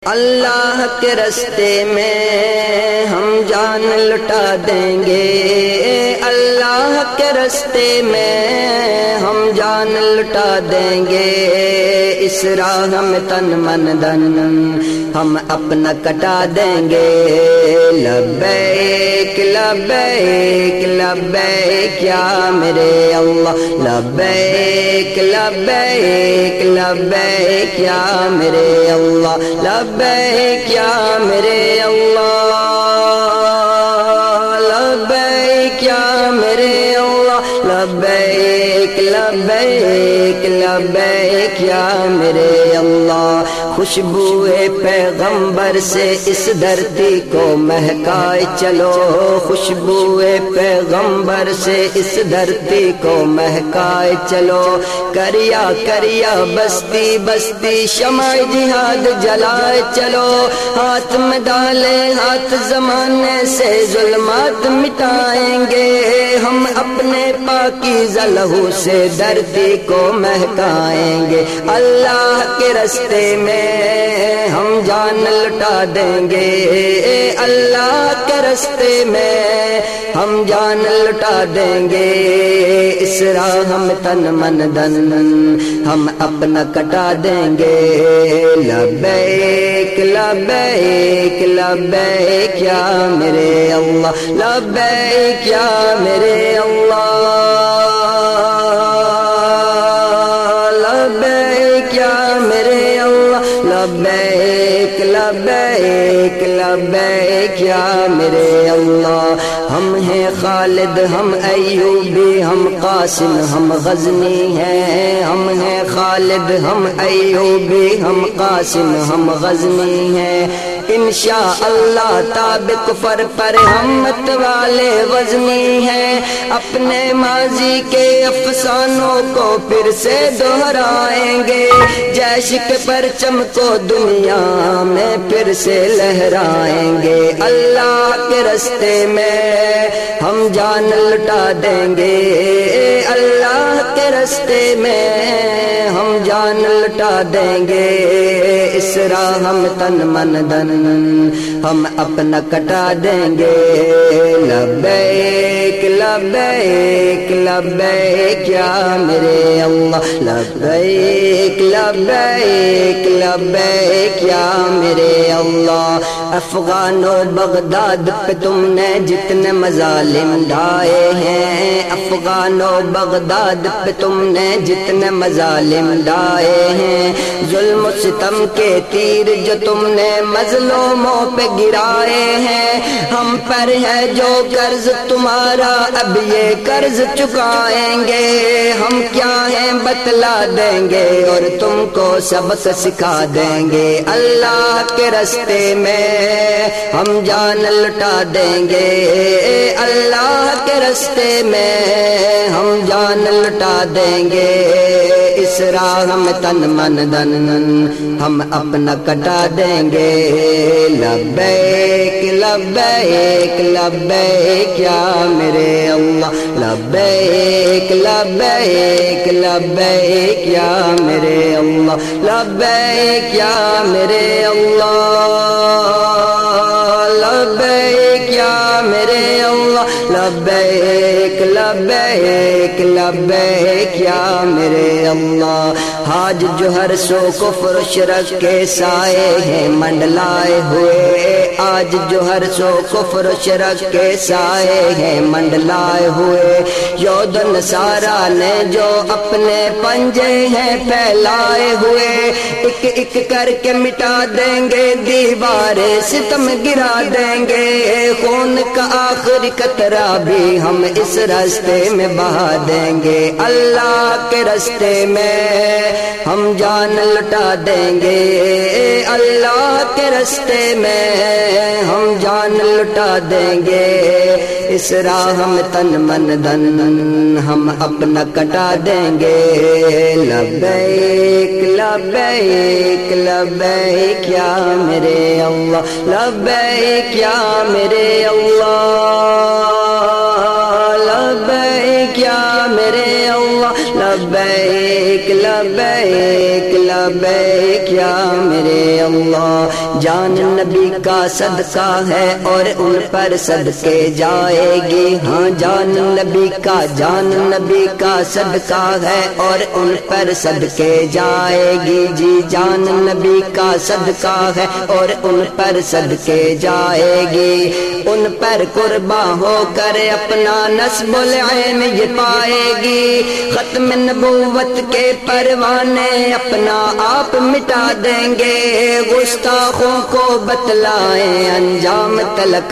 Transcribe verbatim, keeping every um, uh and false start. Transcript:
اللہ کے راستے میں ہم جان لٹا دیں گے، اللہ کے راستے میں ہم جان لٹا دیں گے، اس راہ میں تن من دن ہم اپنا کٹا دیں گے۔ لبیک لبیک لبیک یا میرے اللہ، لبیک لبیک لبیک یا میرے اللہ، لبیک یا میرے اللہ، لبیک یا میرے اللہ، لبیک لبیک لبیک یا میرے اللہ۔ خوشبوئے پیغمبر سے اس دھرتی کو مہکائے چلو، خوشبوئے پیغمبر سے اس دھرتی کو مہکائے چلو، کریا کریا بستی بستی شمع جہاد جلائے چلو، ہاتھ میں ڈالے ہاتھ زمانے سے ظلمات مٹائیں گے، ہم اپنے پاکیزہ لہو سے دھرتی کو مہکائیں گے۔ اللہ کے راستے میں ہم جان لٹا دیں گے، اللہ کے راستے میں ہم جان لٹا دیں گے، اس راہ میں تن من دن ہم اپنا کٹا دیں گے۔ لبیک لبیک لبیک یا میرے اللہ، لبیک یا میرے اللہ، لبیک یا میرے اللہ، لبیک لبیک لبیک یا میرے اللہ۔ ہم ہیں خالد ہم ایوبی ہم قاسم ہم غزنی ہیں، ہم ہیں خالد ہم ایوبی ہم قاسم ہم غزنی ہیں، انشاءاللہ تاب کفر پر ہمت والے وزنی ہیں، اپنے ماضی کے افسانوں کو پھر سے دہرائیں گے، جیش کے پرچم کو دنیا میں پھر سے لہرائیں گے۔ اللہ کے راستے میں ہم جان لٹا دیں گے، اللہ کے راستے میں ہم جان لٹا دیں گے، اس راہ میں تن من دن ہم اپنا کٹا دیں گے۔ لبیک لبیک لبیک یا میرے اللہ، لبیک لبیک لبیک یا میرے اللہ۔ افغان و بغداد پہ تم نے جتنے مظالم ڈھائے ہیں، افغان و بغداد پہ تم نے جتنے مظالم ڈھائے ہیں، ظلم و ستم کے تیر جو تم نے مظلوموں پہ گرائے ہیں، ہم پر ہے جو قرض تمہارا اب یہ قرض چکائیں گے، ہم کیا ہیں بتلا دیں گے اور تم کو سبق سکھا دیں گے۔ اللہ کے راستے میں ہم جان لٹا دیں گے، اللہ کے راستے میں ہم جان لٹا دیں گے، اس راہ میں تن من دن ہم اپنا کٹا دیں گے۔ لبیک لبیک لبیک یا میرے اللہ، لبیک لبیک لبیک یا میرے اللہ، لبیک یا میرے اللہ، لبیک یا میرے اللہ، لبیک لبیک لبیک یا میرے اللہ۔ حاج جوہر سو کفر و شرک کے سائے ہیں منڈلائے ہوئے، آج جوہر سو کفر و شرک کے سائے ہیں منڈلائے ہوئے، یہود و نصارا نے جو اپنے پنجے ہیں پھیلائے ہوئے، ایک ایک کر کے مٹا دیں گے دیواریں ستم گرا دیں گے، خون کا آخری قطرہ بھی ہم اس راستے میں بہا دیں گے۔ اللہ کے راستے میں ہم جان لٹا دیں گے، اللہ کے راستے میں ہم جان لٹا دیں گے، اس راہ میں تن من دن ہم اپنا کٹا دیں گے۔ لبیک لبیک لبیک یا میرے اللہ، لبیک یا میرے اللہ، لبیک یا میرے اللہ، لبیک لبیک لبیک یا میرے اللہ۔ جان نبی کا صدقہ ہے اور ان پر صدقے جائے گی، ہاں جان نبی کا جان نبی کا صدقہ ہے اور ان پر صدقے جائے گی، جی جان نبی کا صدقہ ہے اور ان پر صدقے جائے گی، ان پر قربان ہو کر اپنا نسب العین یہ پائے گی، ختم نبوت کے پروانے اپنا آپ مٹا دیں گے، گستاخوں کو بتلائیں انجام تلک